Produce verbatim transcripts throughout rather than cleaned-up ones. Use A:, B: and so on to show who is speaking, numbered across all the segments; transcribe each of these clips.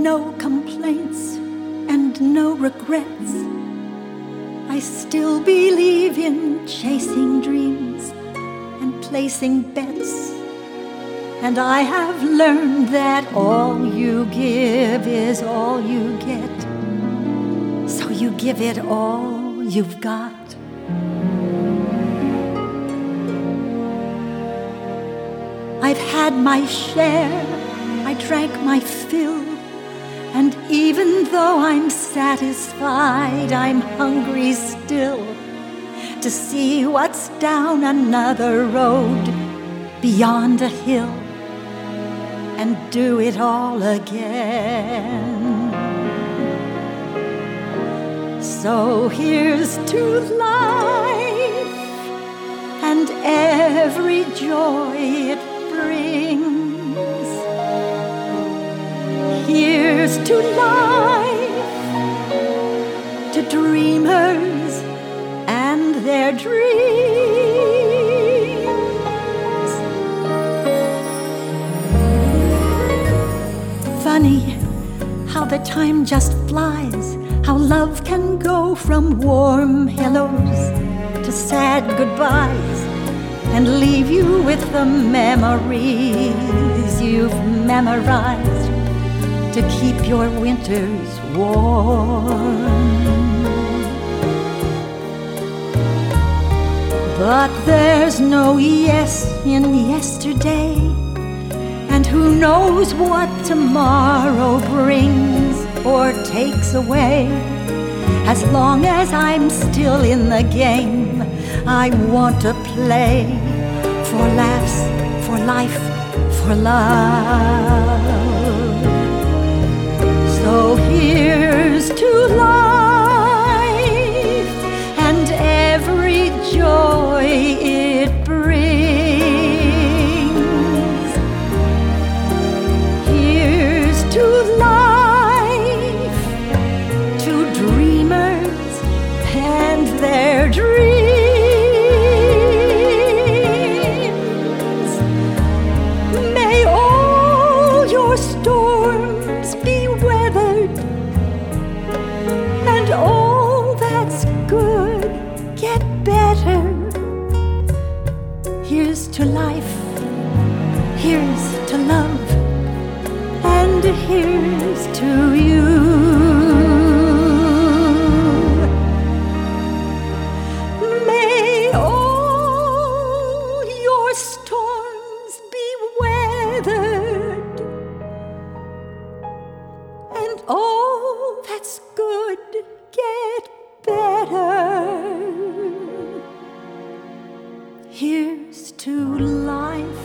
A: no complaints and no regrets. I still believe in chasing dreams and placing bets. And I have learned that all you give is all you get. So you give it all you've got. I've had my share, I drank my fill, and even though I'm satisfied, I'm hungry still to see what's down another road beyond a hill, and do it all again. So here's to life and every joy it brings. Here's to life, to dreamers and their dreams. Funny how the time just flies, how love can go from warm hellos to sad goodbyes, and leave you with the memories you've memorized to keep your winters warm. But there's no yes in yesterday, and who knows what tomorrow brings or takes away. As long as I'm still in the game, I want to play for laughs, for life, for love. So here's to life and every joy it brings. Here's to life, to dreamers and their dreams. May all your storms be weathered, and all that's good get better. Here's to life, here's to love, and here's to you. May all your storms be weathered, and all that's good get better. Here's to life,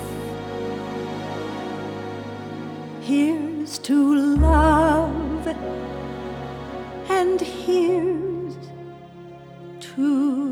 A: here's to love, and here's to